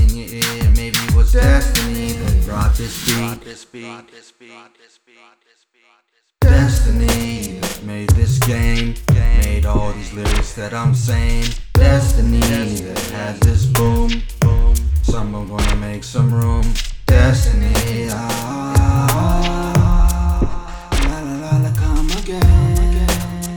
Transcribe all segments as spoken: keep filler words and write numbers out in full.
in your ear. Maybe it was destiny that brought this beat. Destiny that made this game, made all these lyrics that I'm saying. Destiny that has this boom. Someone gonna make some room. Destiny, ah, la la la la, come again.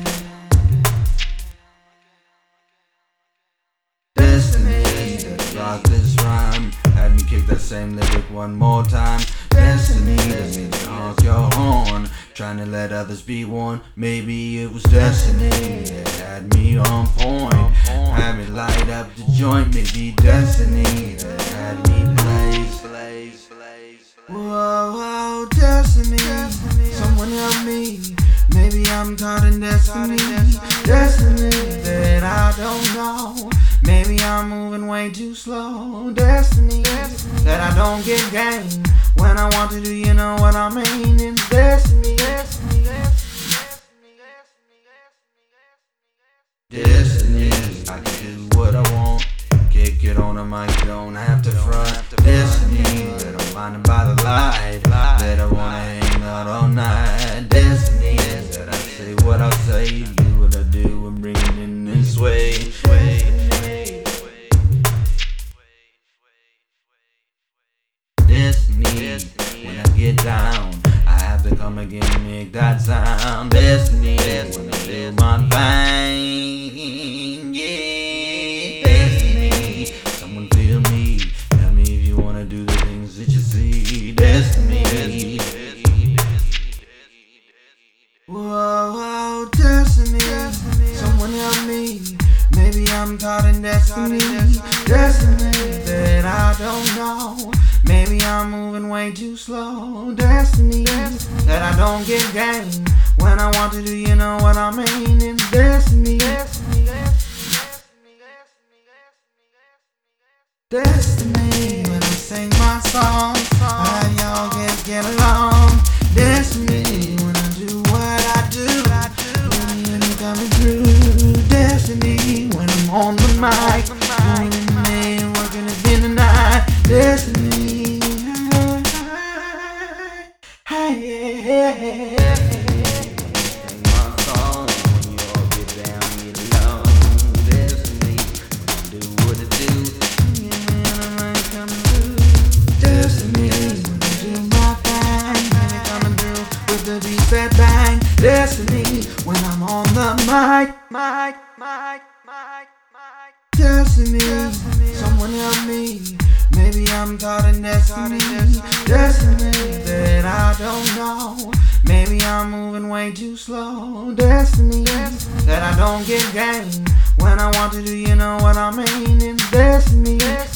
Destiny that brought this rhyme, had me kick that same lyric one more time. Destiny that made me honk your horn, trying to let others be warned. Maybe it was destiny that had me on point, had me light up the joint. Maybe destiny that had me blaze. Whoa, whoa, destiny, someone help me. Maybe I'm caught in destiny, destiny that I don't know. Maybe I'm moving way too slow. Destiny that I don't get game when I want to do, you know what I mean? It's destiny. Destiny, I can do what I want. Kick it on the mic, don't have to front. Destiny that I'm blinded by the light, that I wanna hang out all night. Destiny that I say what I say, do what I do, and bring it in this way. Destiny, when I get down, I have to come again and make that sound. Destiny, when I feel my pain, yeah. Destiny, someone feel me. Tell me if you wanna do the things that you see. Destiny. Whoa, whoa, destiny, someone help me. Maybe I'm caught in destiny, destiny that I don't know. Maybe I'm moving way too slow. Destiny that I don't get game when I want to do, you know what I mean? It's destiny. Destiny, when I sing my song, how y'all get get along. Destiny, when I do what I do, when you're coming through. Destiny, when I'm on the mic, going in the man, working again tonight. Destiny, hey, hey, hey, hey, hey. Sing my song when you all get down, get along. Destiny, when I do what I do, yeah, I'm coming through. Destiny, when I do my thing, when I'm coming through with the beats that bang. Destiny, when I'm on the mic, mic, mic, mic, mic. Destiny, someone help me. Maybe I'm caught in destiny, destiny that I don't know. Maybe I'm moving way too slow. Destiny that I don't get game when I want to do, you know what I mean? It's destiny.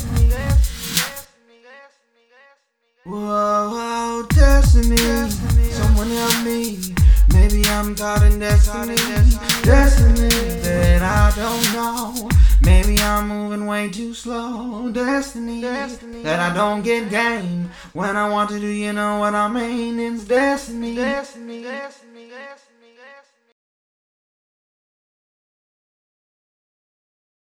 Whoa, whoa, destiny, someone help me. Maybe I'm caught in destiny, destiny that I don't know. Maybe I'm moving way too slow. Destiny that I don't get game when I want to do, you know what I mean? It's destiny.